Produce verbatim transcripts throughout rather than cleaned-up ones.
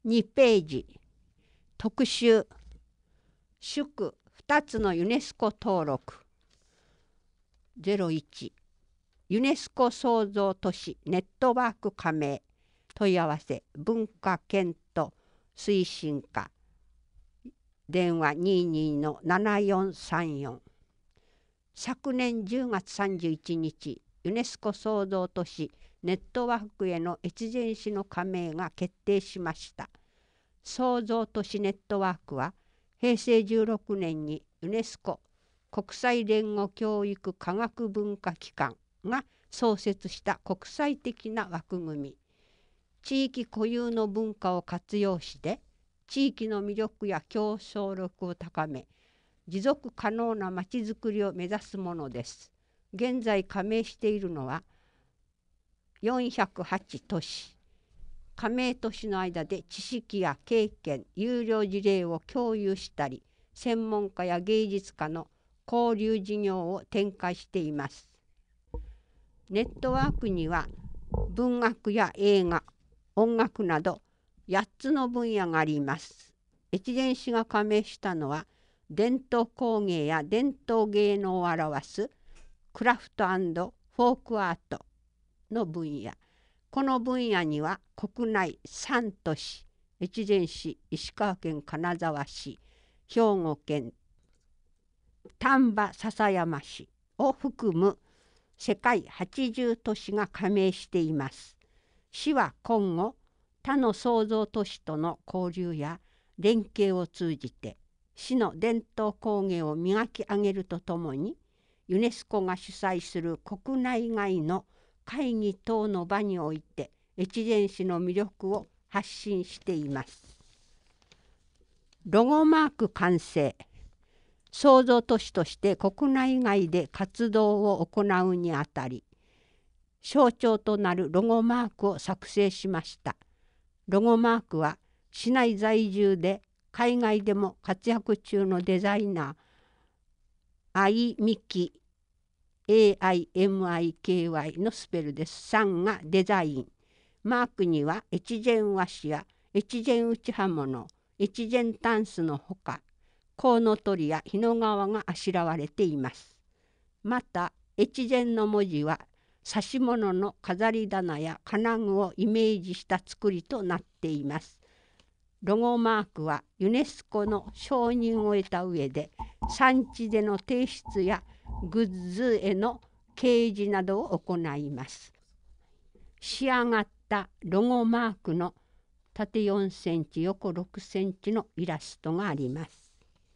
にページ特集祝ふたつのユネスコ登録ゼロいちユネスコ創造都市ネットワーク加盟問い合わせ文化検討推進課電話 にじゅうにのななよんさんよん。昨年じゅうがつさんじゅういちにちユネスコ創造都市ネットワークへの越前市の加盟が決定しました。創造都市ネットワークはへいせいじゅうろくねんにユネスコ国際連合教育科学文化機関が創設した国際的な枠組み。地域固有の文化を活用して地域の魅力や競争力を高め持続可能なまちづくりを目指すものです。現在加盟しているのはよんひゃくはち都市。加盟都市の間で知識や経験、優良事例を共有したり、専門家や芸術家の交流事業を展開しています。ネットワークには文学や映画、音楽などやっつの分野があります。越前市が加盟したのは伝統工芸や伝統芸能を表すクラフト&フォークアートの分野。この分野には国内さん都市、越前市、石川県金沢市、兵庫県丹波篠山市を含む世界はちじゅう都市が加盟しています。市は今後、他の創造都市との交流や連携を通じて、市の伝統工芸を磨き上げるとともに、ユネスコが主催する国内外の会議等の場において、越前市の魅力を発信しています。ロゴマーク完成。創造都市として国内外で活動を行うにあたり、象徴となるロゴマークを作成しました。ロゴマークは市内在住で海外でも活躍中のデザイナー、アイミキ エーアイエムアイケーワイ のスペルです。さんがデザイン。マークには越前和紙や越前打ち刃物、越前タンスのほか、コウノトリや日の川があしらわれています。また、越前の文字は指物の飾り棚や金具をイメージした作りとなっています。ロゴマークはユネスコの承認を得た上で、産地での提出やグッズへの掲示などを行います。仕上がったロゴマークの縦よんセンチ、横ろくセンチのイラストがあります。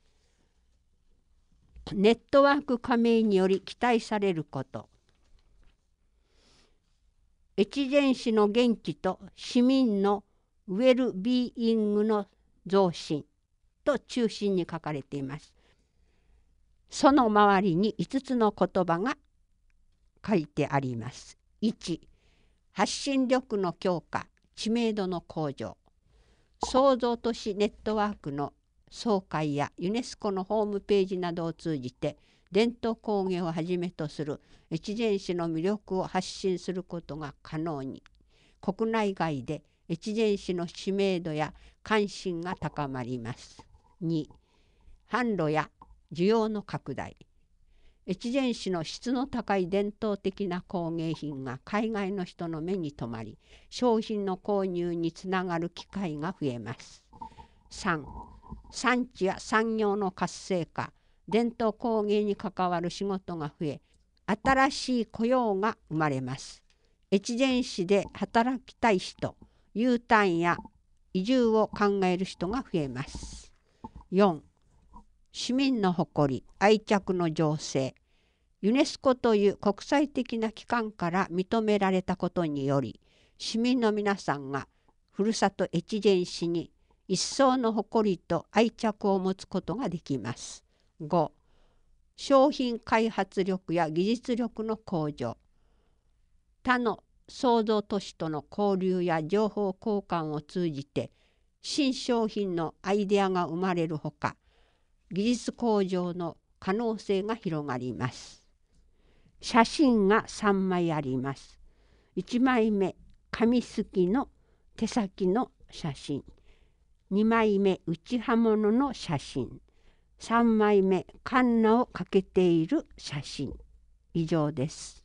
ネットワーク加盟により期待されること。越前市の元気と市民のウェルビーイングの増進と中心に書かれています。その周りにいつつの言葉が書いてあります。いち、発信力の強化、知名度の向上。創造都市ネットワークの総会やユネスコのホームページなどを通じて伝統工芸をはじめとする越前市の魅力を発信することが可能に、国内外で越前市の知名度や関心が高まります。に、販路や需要の拡大。越前市の質の高い伝統的な工芸品が海外の人の目に留まり、商品の購入につながる機会が増えます。さん、産地や産業の活性化。伝統工芸に関わる仕事が増え、新しい雇用が生まれます。越前市で働きたい人、U ターンや移住を考える人が増えます。よん、市民の誇り、愛着の醸成。ユネスコという国際的な機関から認められたことにより、市民の皆さんがふるさと越前市に一層の誇りと愛着を持つことができます。ご、商品開発力や技術力の向上。他の創造都市との交流や情報交換を通じて新商品のアイデアが生まれるほか、技術向上の可能性が広がります。写真がさんまいあります。いちまいめ、紙すきの手先の写真。 にまいめ内刃物の写真、さんまいめカンナをかけている写真。以上です。